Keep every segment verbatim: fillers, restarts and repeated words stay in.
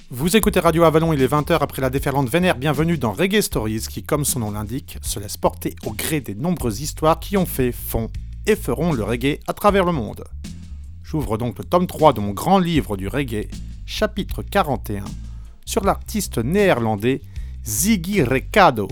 Vous écoutez Radio Avalon, il est vingt heures après la déferlante vénère. Bienvenue dans Reggae Stories qui, comme son nom l'indique, se laisse porter au gré des nombreuses histoires qui ont fait, font et feront le reggae à travers le monde. J'ouvre donc le tome trois de mon grand livre du reggae, chapitre quarante et un, sur l'artiste néerlandais Ziggy Recado.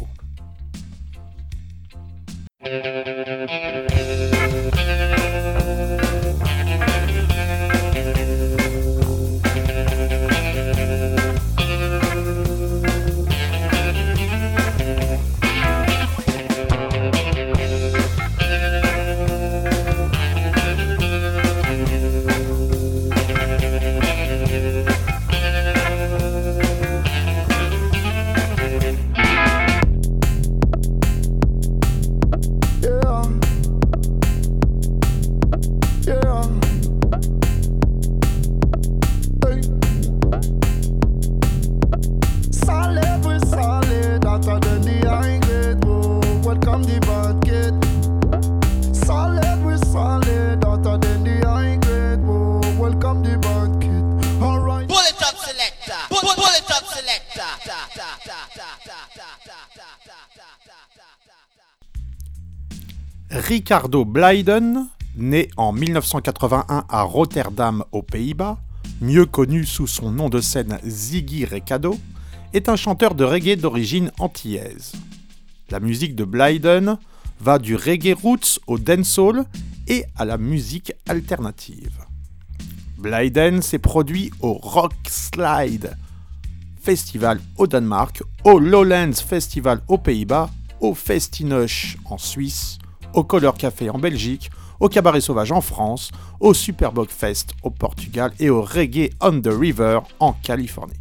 Ricardo Blyden, né en mille neuf cent quatre-vingt-un à Rotterdam aux Pays-Bas, mieux connu sous son nom de scène Ziggy Recado, est un chanteur de reggae d'origine antillaise. La musique de Blyden va du reggae roots au dancehall et à la musique alternative. Blyden s'est produit au Rock Slide Festival au Danemark, au Lowlands Festival aux Pays-Bas, au Festinoche en Suisse, au Color Café en Belgique, au Cabaret Sauvage en France, au Superboc Fest au Portugal et au Reggae on the River en Californie.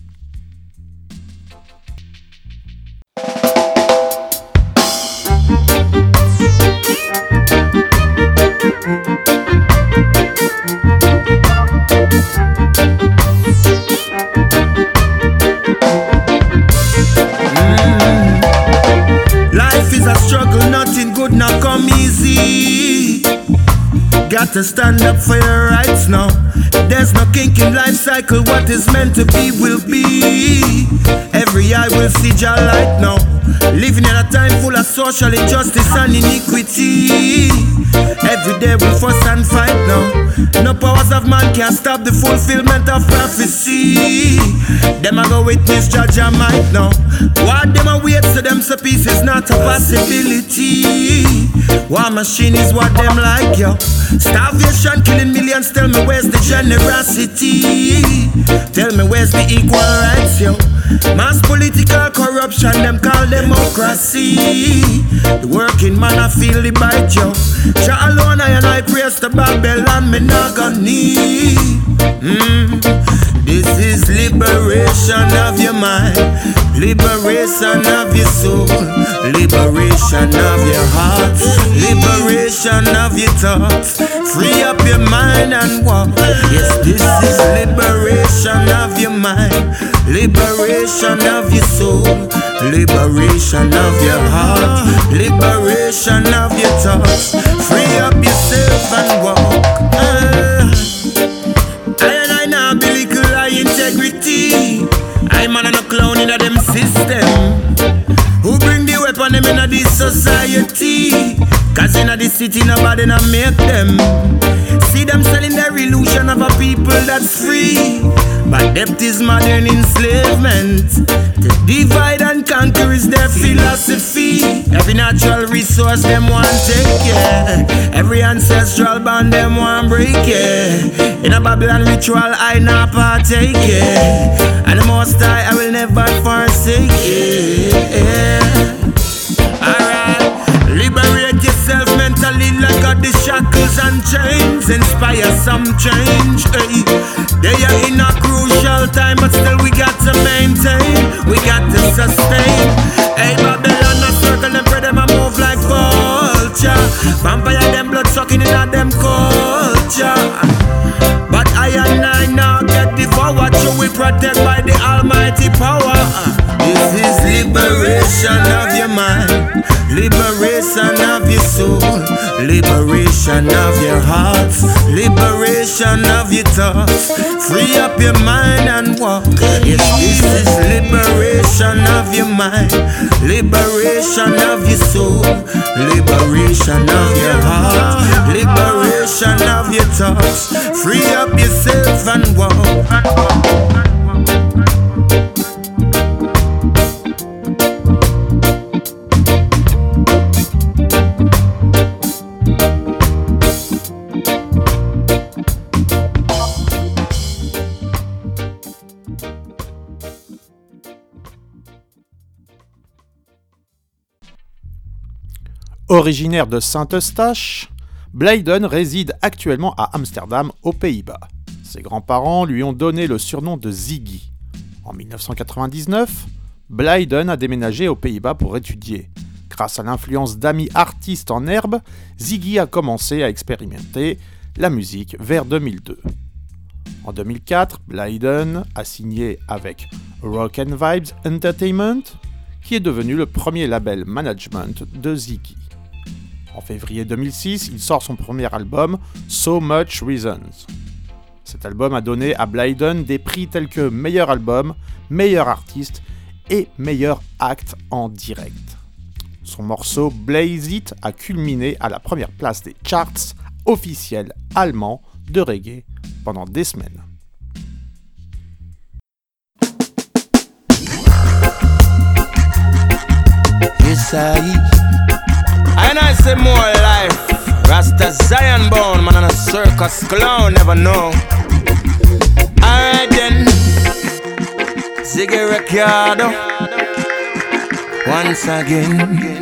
Life is a struggle, nothing good now come easy. Got to stand up for your rights now. There's no kink in life cycle, what is meant to be will be. Every eye will see your light now. Living in a time full of social injustice and iniquity. Every day we fuss and fight now. No powers of man can stop the fulfillment of prophecy. Them a go witness judge and might now. What them a wait so them so peace is not a possibility. War machine is what them like, yo. Starvation killing millions, tell me where's the generosity? Tell me where's the equal rights, yo? Mass political corruption, them call democracy. The working man I feel the bite, yo. Jah alone I and I praise to Babylon, me not gonna need. Mm. This is liberation of your mind, liberation of your soul, liberation of your heart, liberation of your thoughts. Free up your mind and walk. Yes, this is liberation of your mind, liberation of your soul, liberation of your heart, liberation of your thoughts. Free up yourself and walk. uh, I and I now be little high integrity. I'm man and a clown in a them system. Who bring the weapon them in a this society? Cause in a this city nobody not make them. See them selling their illusion of a people that's free. But debt is modern enslavement. To divide and conquer is their philosophy. Every natural resource them want take, yeah. Every ancestral bond them want break, yeah. In a Babylon ritual I not partake, yeah. And the most high I will never forsake, yeah. Alright, liberate yourself mentally, let go the shackles and chains. Inspire some change, hey. They are in a crucial time, but still we got to maintain, we got to sustain. Hey, Babylon a circle, them pray them a move like vulture. Vampire them blood sucking in a them culture. But I and I now get devoured, so we protect by the almighty power. This is liberation of your mind, liberation of your soul, liberation of your hearts, liberation of your thoughts. Free up your mind and walk. Yes, this is liberation of your mind, liberation of your soul, liberation of your heart, liberation of your thoughts. Free up yourself and walk. Originaire de Saint-Eustache, Blyden réside actuellement à Amsterdam, aux Pays-Bas. Ses grands-parents lui ont donné le surnom de Ziggy. En mille neuf cent quatre-vingt-dix-neuf, Blyden a déménagé aux Pays-Bas pour étudier. Grâce à l'influence d'amis artistes en herbe, Ziggy a commencé à expérimenter la musique vers deux mille deux. En deux mille quatre, Blyden a signé avec Rock and Vibes Entertainment, qui est devenu le premier label management de Ziggy. En février deux mille six, il sort son premier album, So Much Reasons. Cet album a donné à Blyden des prix tels que meilleur album, meilleur artiste et meilleur acte en direct. Son morceau Blaze It a culminé à la première place des charts officiels allemands de reggae pendant des semaines. Yes, I And I say more life. Rasta Zion born, man on a circus clown, never know. Alright then, Ziggy Ricardo, once again.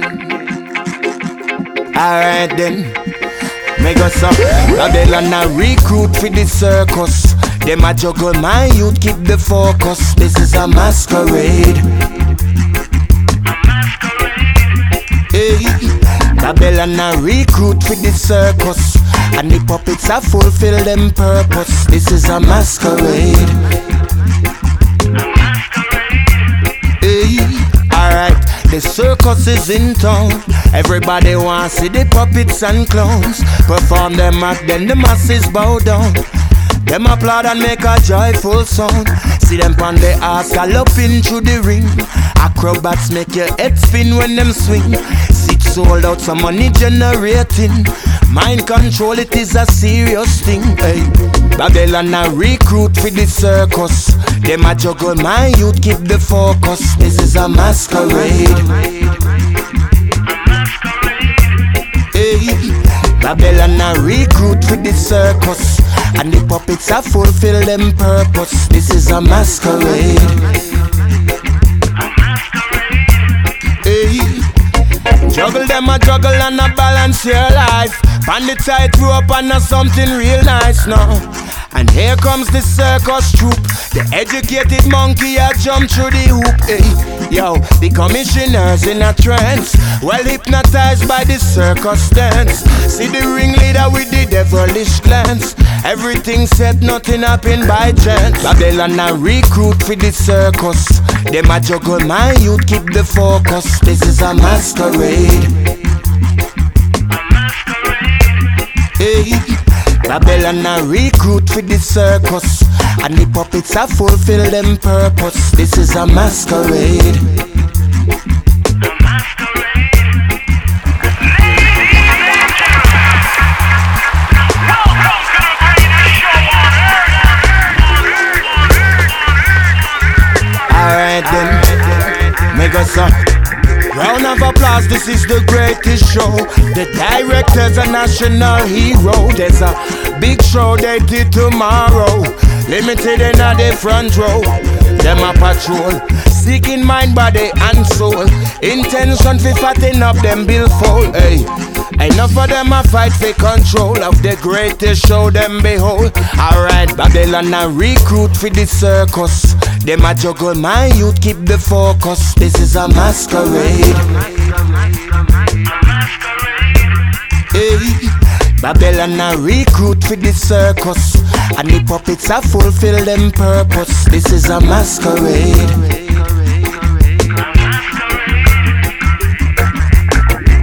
Alright then, make us up. Babylon a recruit for the circus. Them a juggle my youth, keep the focus. This is a masquerade. Hey, Babylon a recruit for the circus, and the puppets a fulfill them purpose. This is a masquerade. Hey, alright, the circus is in town. Everybody wants to see the puppets and clowns perform them act, then the masses bow down. Them applaud and make a joyful sound. See them pon the ass galloping through the ring. Acrobats make your head spin when them swing. Seat sold out, some money generating. Mind control, it is a serious thing. Hey, Babylon a recruit for the circus. Them a juggle my youth, keep the focus. This is a masquerade. Hey, Babylon a recruit for the circus, and the puppets a fulfill them purpose. This is a masquerade. Hey, juggle them a juggle and a balance your life. Pan the tightrope and a something real nice now. And here comes the circus troupe. The educated monkey a jump through the hoop. Hey, yo, the commissioners in a trance, well hypnotized by the circus dance. See the ringleader with the devilish glance. Everything said, nothing happened by chance. Babylon a recruit for the circus. Them a juggle my youth, keep the focus. This is a masquerade. Hey, Babylon a recruit for the circus, and the puppets a fulfill them purpose. This is a masquerade. Alright then, make us up. Round of applause, this is the greatest show. The director's a national hero. There's a big show they did tomorrow. Limited in a the front row. Them a patrol, seeking mind, body and soul. Intention fi fatten up them billfold. Hey, enough of them a fight for control of the greatest show them behold. Alright, Babylon a recruit for the circus. Them a juggle my youth, keep the focus. This is a masquerade. Hey, Babylon a recruit for the circus, and the puppets a fulfill them purpose. This is a masquerade.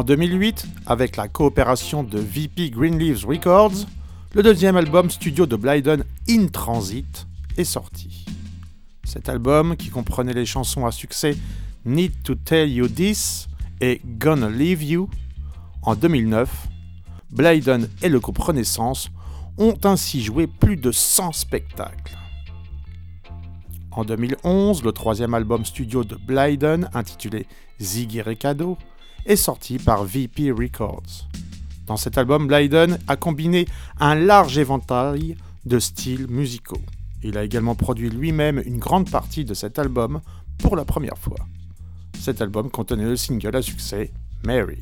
deux mille huit, avec la coopération de V P Greenleaves Records, le deuxième album studio de Blyden, In Transit, est sorti. Cet album, qui comprenait les chansons à succès Need to Tell You This et Gonna Leave You, en deux mille neuf, Blyden et le groupe Renaissance ont ainsi joué plus de cent spectacles. En deux mille onze, le troisième album studio de Blyden, intitulé Ziggy Recado, est sorti par V P Records. Dans cet album, Blyden a combiné un large éventail de styles musicaux. Il a également produit lui-même une grande partie de cet album pour la première fois. Cet album contenait le single à succès Mary.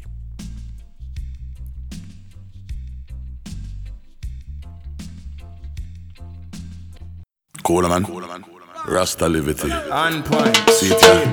Coleman, Rasta Liberty, On point. see it here.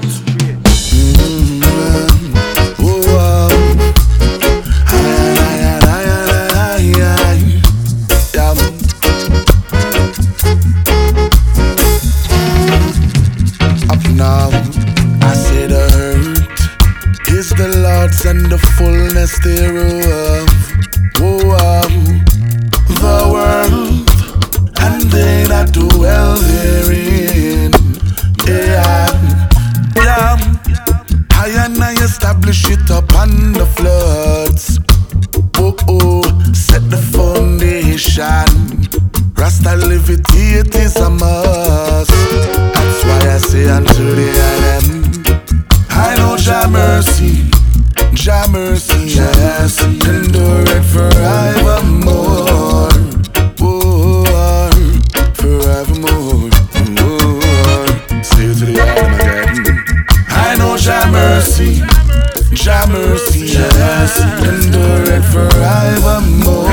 Up now, I say the hurt is the Lord's and the fullness thereof. Whoa, the world and they that dwell therein. Yeah, yeah. I and I establish it upon the floods. Oh oh, set the foundation. Rasta liberty, it is a must. That's why I say unto the I am. I know Jah mercy, Jah mercy, yes, endure it forevermore. Oh, forevermore. Oh, say it to the I am again. I know Jah mercy, Jah mercy, yes, endure it forevermore.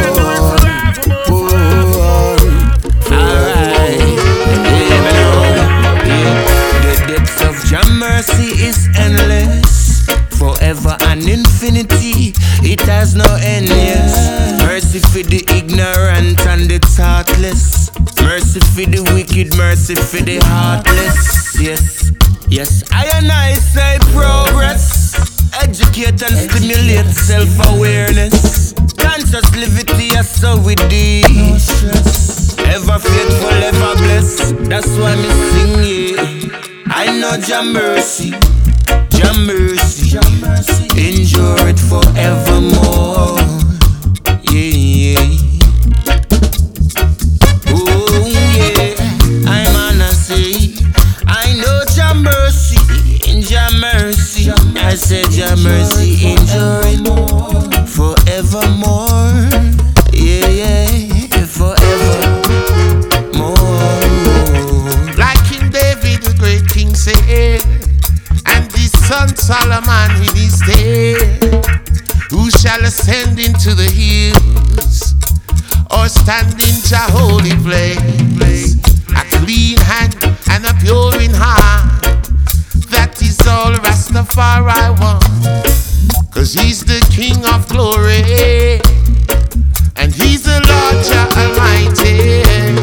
Jah mercy is endless, forever and infinity. It has no end, yes. Mercy for the ignorant and the thoughtless. Mercy for the wicked, mercy for the heartless. Yes, yes. I and I say progress. Educate and stimulate self-awareness. Conscious liberty, I so with thee. Ever faithful, ever blessed. That's why me sing, yeah. I know Jah mercy, Jah mercy, endure it forevermore. Yeah, yeah. Oh yeah, I'm gonna say, I know Jah mercy, Jah mercy. I said Jah mercy, endure it forevermore. Yeah, yeah, forevermore. Like King David, the great king said, and his son Solomon in his day, who shall ascend into the hills, or stand in Jah holy place, a clean hand and a pure in heart. That is all Rastafari want, cause he's the King of glory, and he's the Lord Jah Almighty.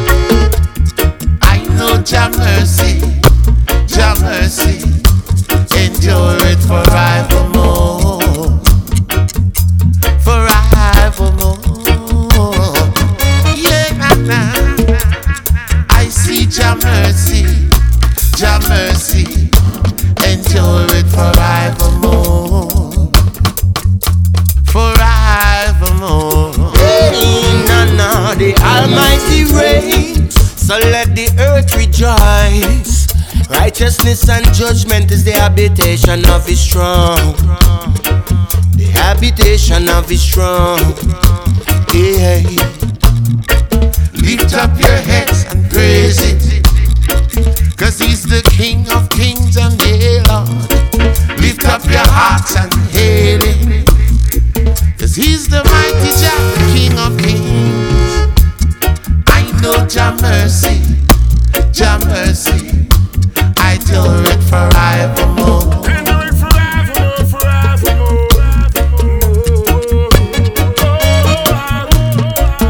I know Jah mercy, Jah mercy, endure it forevermore, forevermore. Yeah, nah, nah. I see Jah mercy, Jah mercy, endure it forevermore, forevermore. Hey, nah, nah, the Almighty reigns, so let the earth rejoice. Righteousness and judgment is the habitation of His throne. The habitation of His throne. Yeah. Lift up your heads and praise it, cause He's the King of kings and the Lord. Lift up your hearts and hail Him, cause He's the mighty Jah, the King of kings. I know Jah mercy, Jah mercy, I do it forevermore. Endure it forevermore, forevermore.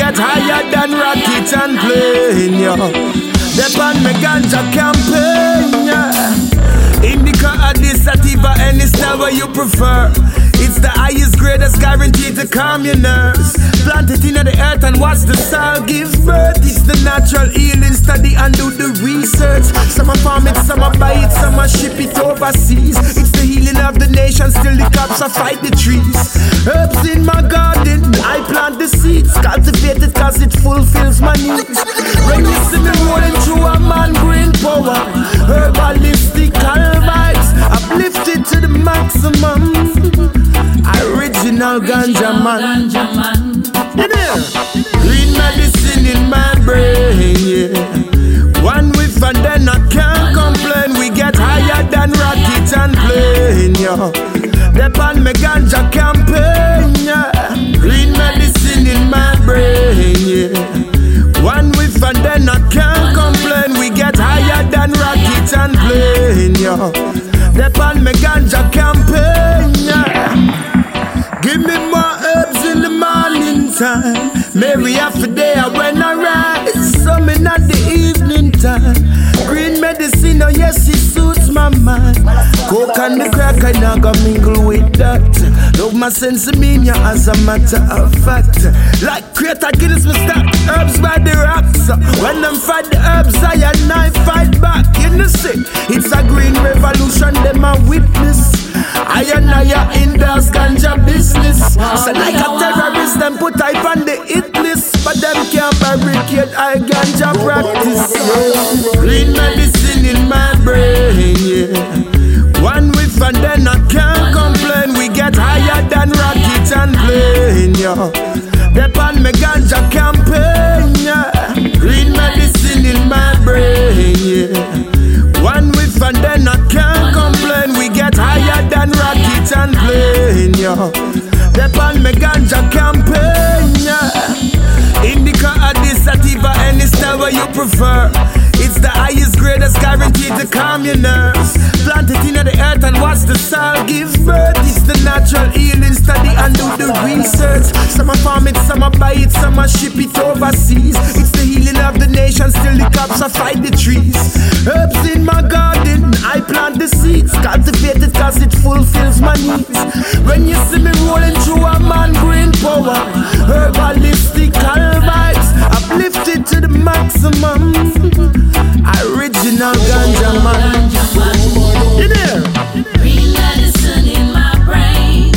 get higher than rocket and plane, yo. Dep on me ganja campaign, yeah. Indica or this sativa, any style where you prefer. It's the highest grade that's guaranteed to calm your nerves. Plant it in the earth and watch the soil give birth. It's the natural healing, study and do the research. Some are farm it, some are buy it, some are ship it overseas. It's the healing of the nation, still the cops are fight the trees. Herbs in my garden, I plant the seeds. Cultivate it cause it fulfills my needs. When you see me rolling through a man green power, herbalistic vibes, uplifted to the maximum. Original ganja man. You know? Green medicine in my brain, yeah. One whiff and then I can't complain. We get higher than rocket and plane, yo. Dep on me ganja campaign, yeah. Green medicine in my brain, yeah. One whiff and then I can't complain. We get higher than rocket and plane, yo. Dep on me ganja campaign, yeah. Give me more herbs in the morning time. Maybe half a day when I rise. Some in at the evening time. Green medicine, oh yes, it suits my mind. Coke and the crack, I not gonna mingle with that. Love my sense of meaning as a matter of fact. Like creator kills me stack herbs by the rocks. When them fight the herbs, I and I fight back. You know see, it's a green revolution, them a witness. I and I are in those ganja business. So like a terrorist, them put hype on the hit list. But them can't barricade I ganja practice, yeah. Green medicine in my brain, yeah. One whiff and then I can't complain. We get higher than rocket and plane, yeah. Dep on me ganja campaign, yeah. Green medicine in my brain, yeah. One whiff and then I can't complain. We get higher than rocket and plane, yo. Dep on me ganja campaign, yeah. Indica or this sativa, any style where you prefer. It's the highest grade that's guaranteed to calm your nerves. Plant it in the earth and watch the soil give birth. It's the natural healing, study and do the research. Some are farm it, some are buy it, some are ship it overseas. It's the healing of the nation, still the cops are fight the trees. Herbs in my garden, I plant the seeds. Cultivate it cause it fulfills my needs. When you see me rolling through a man green power, herbalistic vibes, uplifted to the maximum. Original ganja man. You there? Green medicine in my brain.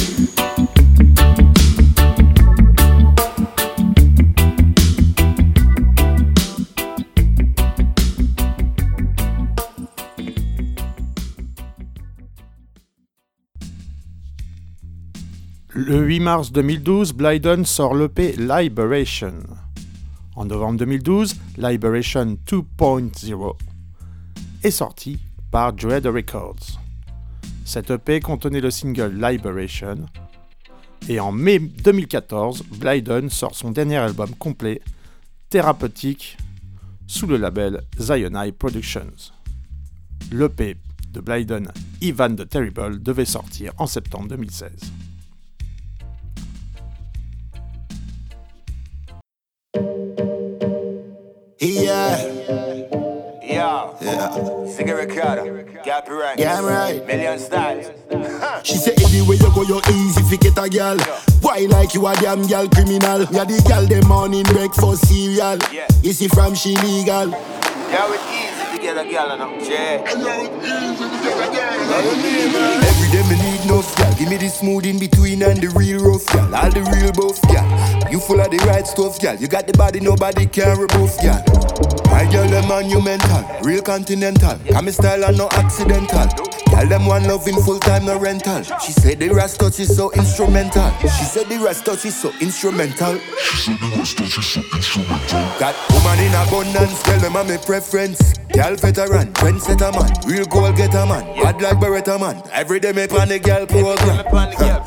Le huit mars deux mille douze, Blyden sort l'E P Liberation. En novembre deux mille douze, Liberation deux point zéro est sorti par Dread Records. Cette E P contenait le single Liberation, et en mai deux mille quatorze, Blyden sort son dernier album complet, thérapeutique, sous le label Zionai Productions. L'E P de Blyden, Ivan the Terrible, devait sortir en septembre deux mille seize. Yeah. Yo. Yeah. Cigarette Ricardo. Gap right. Yeah, I'm right. Million styles. She say anyway you go, you easy fi get a girl. Why like you a damn girl criminal? Yeah, the girl them morning breakfast cereal. Yeah. You see from she legal. Yeah, it's easy to get a girl, no? Yeah. Every day me need no girl. Give me the smooth in between and the real rough girl. All the real buff girl. You full of the right stuff, girl. You got the body nobody can rebuff, girl. My girl, them monumental, real continental. Come me style and no accidental. Girl, them one loving full time, no rental. She said the rest touch is so instrumental. She said the rest touch is so instrumental. She said the rest touch is so instrumental. Got woman in abundance, tell them I'm my preference. Girl veteran, trendsetter man, real goal getter man. Bad like Beretta man. Every day me plan the girl program.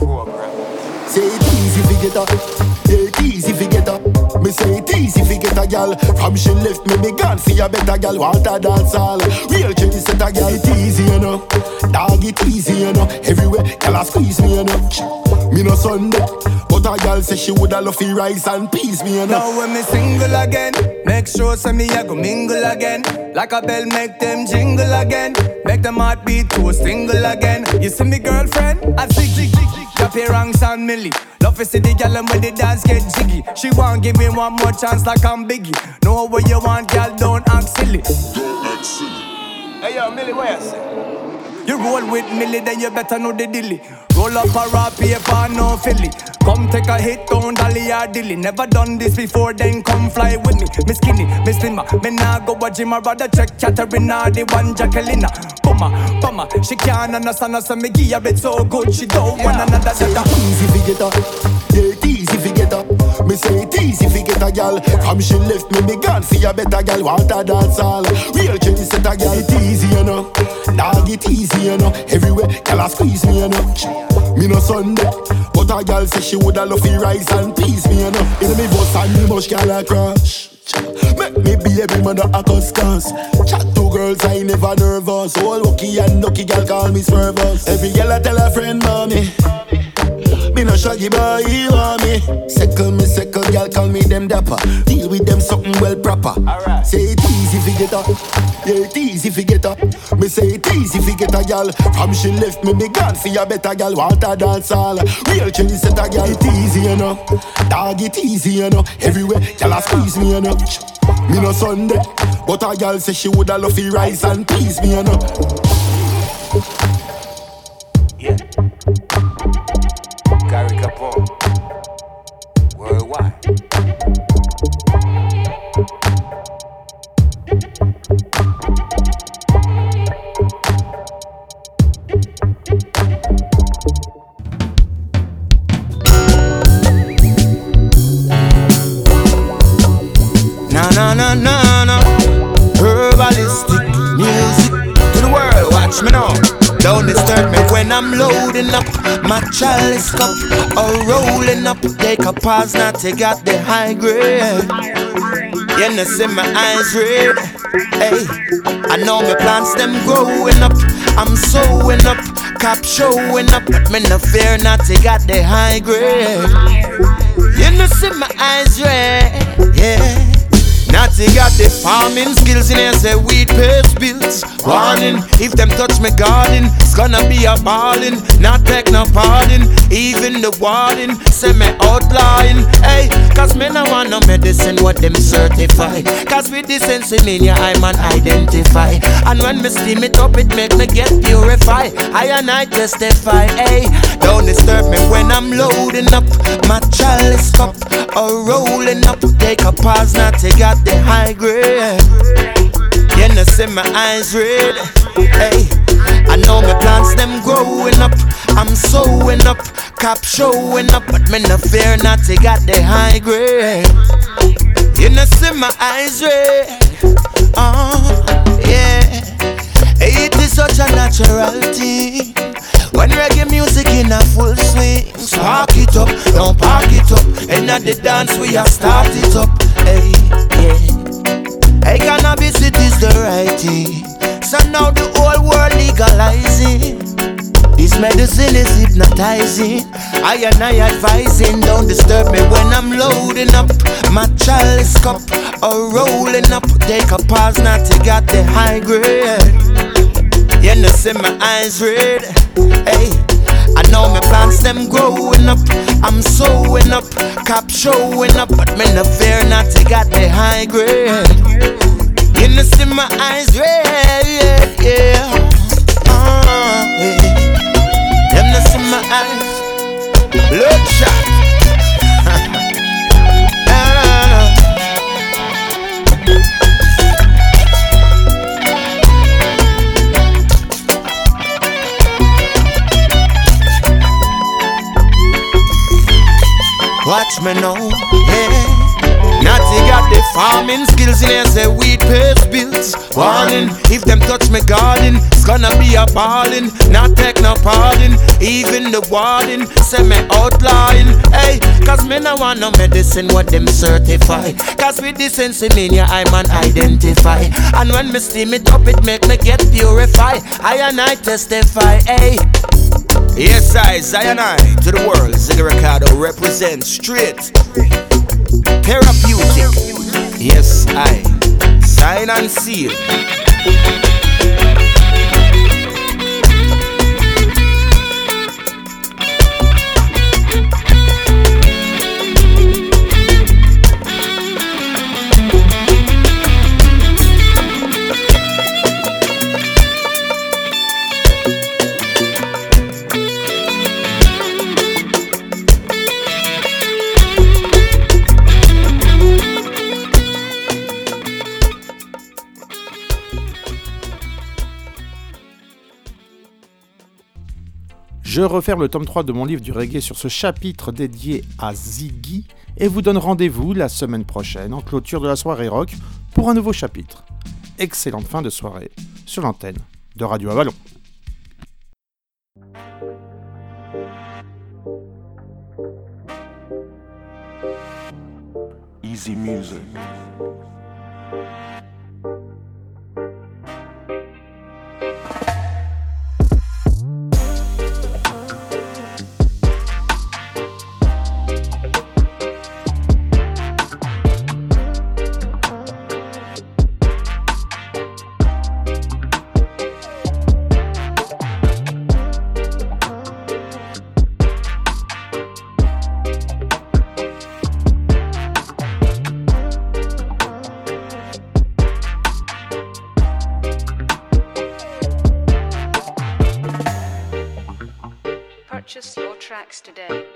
Say it easy if you get up. Yeah, it easy if you get up. Me say it easy if you get a gal. From she left me, me gone for a better gal. Want a dance all. Real Jenny set a gal. It easy, you know. Dog it easy, you know. Everywhere, gal a squeeze me, you know. Me no Sunday, but a gal say she woulda love fi rice and peas, me, you know. Now when me single again, make sure say me a go mingle again. Like a bell make them jingle again. Make them heart beat to a single again. You see me girlfriend, I zig zig zig zig. Happy ranks and milli. Love to see the gal and when the dance get jiggy. She want give me one more chance like I'm Biggie. Know what you want, gal, don't act silly. Don't act silly. Hey yo, Millie, what you say? You roll with Millie, then you better know the dilly. Roll up a raw paper, no filly. Come take a hit, don't dolly or dilly. Never done this before, then come fly with me. Me skinny, me slimmer, me nah go a gym. I rather check Catherine or the one Jacqueline. Bumma, bumma, she can't understand us, so me give her it so good. She don't want another say it easy fi get her, yeah it easy fi get her. Me say it easy fi get a gal. From she left me, me gone for a better gal. Want a dance all. Real Jenny set a gal. It easy, you know. Dog it easy, you know. Everywhere, gal a squeeze me, you know. Me no Sunday, but a gal say she woulda love fi rice and peas, me, you know. In me bus and me mush gal a crash. Make me baby mother a cuss cuss. Chat to girls I never nervous. All lucky and lucky gal call me swervers. Every gal a tell a friend mommy. Me no shaggy boy, he want me. Second me second gal call me them dapper. Deal with them something well proper. Alright. Say it easy fi get her, yeah it easy fi get her. Me say it easy fi get a gal. From she left me, me gone for a better gal. Want a dance all. Real Jenny set a gal. It easy, you know. Dog it easy, you know. Everywhere, gal a squeeze me, you know. Me no Sunday, but a gal say she woulda love fi rice and peas, me, you know. Yeah. Gary Capone. Worldwide. Na na na na na. Herbalistic music to the world. Watch me now. Don't disturb me when I'm loading up my chalice cup or rolling up. Take a pause, not take out the high grade. You know see my eyes red. Hey, I know my plants them growing up. I'm sewing up, cap showing up, but me no fear not take out the high grade. You know see my eyes red. Yeah. Natty got the farming skills in here, say weed pays bills. Warning, if them touch me garden, it's gonna be a ballin'. Not take no pardon, even the warden say me outlawing. Hey, cause me no want no medicine what them certify. Cause with this insomnia I man identify. And when me steam it up it make me get purified. I and I testify, hey. Don't disturb me when I'm loading up my chalice cup or rolling up. Take a pause, not take out the high grade. You know see my eyes red. Hey, I know my plants them growing up. I'm sewing up, cap showing up, but me no fear not to got the high grade. You know see my eyes red. Oh yeah. Hey, it is such a natural thing when reggae music in a full swing. Spark it up, don't park it up. And at the dance we have start it up. Hey, yeah. Hey, cannabis it is the right thing. So now the whole world legalizing. This medicine is hypnotizing. I and I advising. Don't disturb me when I'm loading up my chalice cup or rolling up. Take a pause not to got the high grade. You know see my eyes red. Hey, I know my plants them growing up. I'm sewing up, cap showing up, but me no fear not to got the high grade. You know see my eyes red, yeah, yeah. Uh, yeah. Them no see my eyes bloodshot. Watch me now, yeah. Natty got the farming skills in here, say weed pays bills. Warning, if them touch me garden, it's gonna be a ballin'. Not take no pardon, even the warden say me outlawing. Hey, cause me no want no medicine what them certify. Cause with this insomnia I man identify. And when me steam it up it make me get purify. I and I testify, hey. Yes I, Zion I, to the world, Ziggy Ricardo represents straight therapeutic. Yes I, sign and seal. Je referme le tome trois de mon livre du reggae sur ce chapitre dédié à Ziggy et vous donne rendez-vous la semaine prochaine en clôture de la soirée rock pour un nouveau chapitre. Excellente fin de soirée sur l'antenne de Radio Avalon. Easy music. Purchase your tracks today.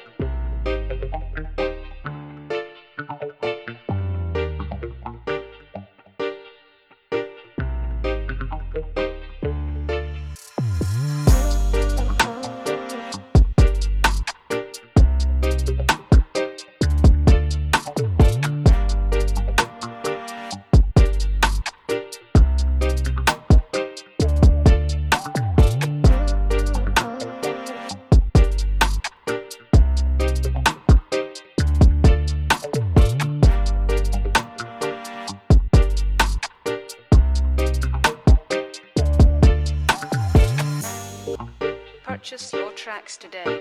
Purchase your tracks today.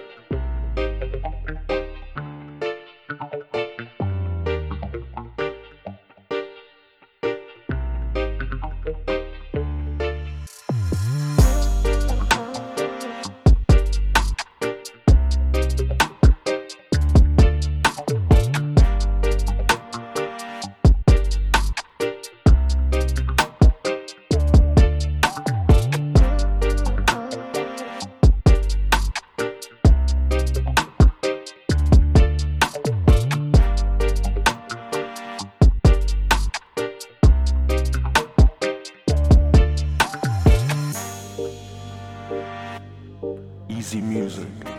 Easy music.